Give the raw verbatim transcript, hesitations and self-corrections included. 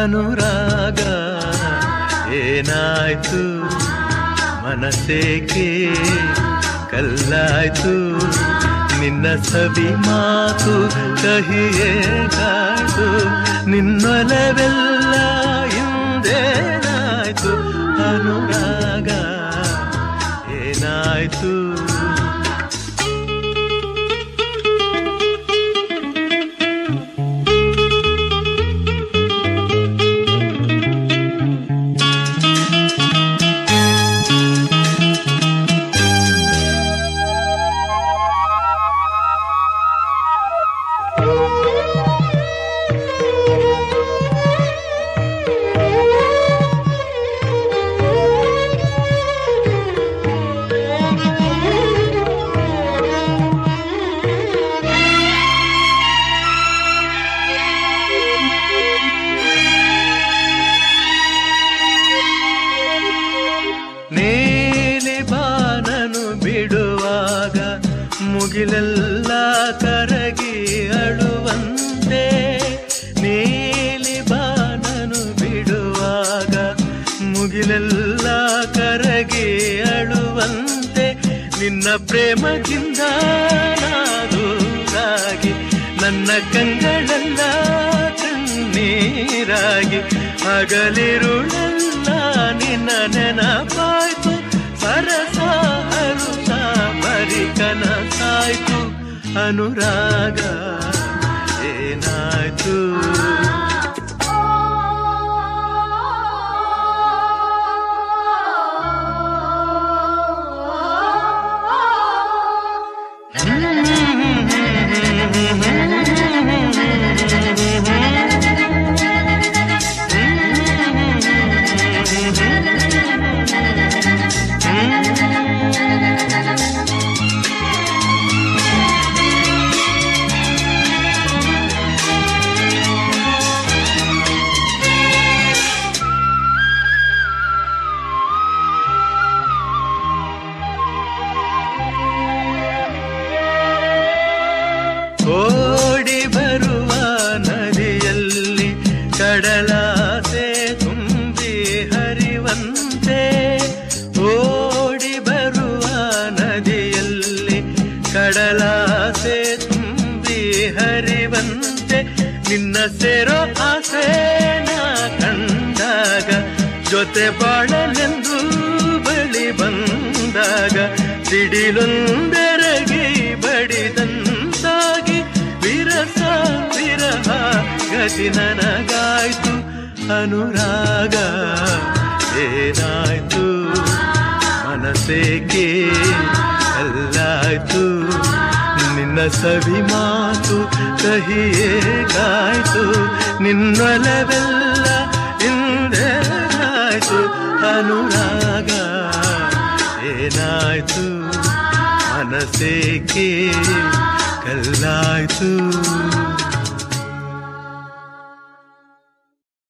ಅನುರಾಗ ಏನಾಯ್ತು ಮನಸ್ಸೇಕೆ ಕಲ್ಲಾಯ್ತು ನಿನ್ನ ಸವಿ ಮಾತು ಕಹಿಯೇ ಕಾಯ್ತು ನಿನ್ನೊಲವೆಲ್ಲ ಹಿಂದೇನಾಯ್ತು ಅನುರಾಗ ಏನಾಯ್ತು ಮುಗಿಲೆಲ್ಲ ಕರಗಿ ಅಳುವಂತೆ ನೀಲಿ ಬಾನನು ಬಿಡುವಾಗ ಮುಗಿಲೆಲ್ಲ ಕರಗಿ ಅಳುವಂತೆ ನಿನ್ನ ಪ್ರೇಮದಿಂದ ನಾದೂರಾಗಿ ನನ್ನ ಕಂಗಳೆಲ್ಲ ಕಣ್ಣೀರಾಗಿ ಹಗಲಿರುಳೆಲ್ಲ ನಿನ್ನ ನೆನಪಾಯ್ತು ಸರಸ ಹರುಷ ಬರಿ ಕನಸಾಯ್ತು ಅನುರಾಗ ಏನಾಯ್ತು ಓಡಿ ಬರುವ ನದಿಯಲ್ಲಿ ಕಡಲಾಸೆ ತುಂಬಿ ಹರಿವಂತೆ ಓಡಿ ಬರುವ ನದಿಯಲ್ಲಿ ಕಡಲಾಸೆ ತುಂಬಿ ಹರಿವಂತೆ ನಿನ್ನ ಸೇರೋ ಆಸೆನ ಕಂಡಾಗ ಜೊತೆ ಬಾಳಲೆಂದು ಬಳಿ ಬಂದಾಗ ಸಿಡಿಲೊಂದೆರಗಿ ಬಡಿದಂತಾಗಿ ವಿರಸ ವಿರಹ ಗತಿ ನನಗಾಯ್ತು ಅನುರಾಗ ಏನಾಯ್ತು ಮನಸ್ಸೇಕೆ ಅಲ್ಲಾಯ್ತು ನಿನ್ನ ಸವಿ ಮಾತು ಕಹಿಯೇ ಕಾಯ್ತು ನಿನ್ನೊಲವೆಲ್ಲ ಹಿಂದೇನಾಯ್ತು ಅನುರಾಗ ಏನಾಯ್ತು ಮನಸ್ಸೇಕೆ ಕಲ್ಲಾಯ್ತು